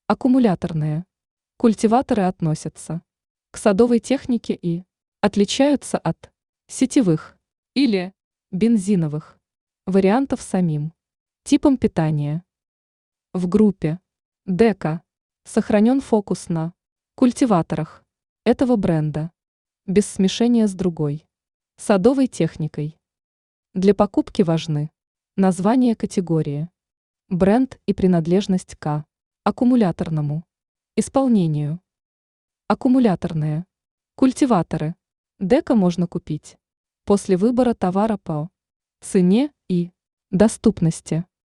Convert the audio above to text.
Аккумуляторные. Культиваторы относятся к садовой технике и отличаются от сетевых или бензиновых вариантов самим типом питания. В группе Дека сохранен фокус на культиваторах этого бренда, без смешения с другой садовой техникой. Для покупки важны название категории, бренд и принадлежность к аккумуляторному исполнению. Аккумуляторные культиваторы Дека можно купить после выбора товара по цене и доступности.